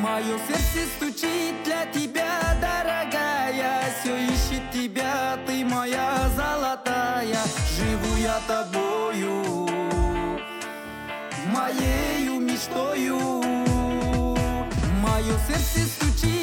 Мое сердце стучит для тебя, дорогая. Все ищет тебя, ты моя золотая. Живу я тобою, моею мечтою. Мое сердце стучит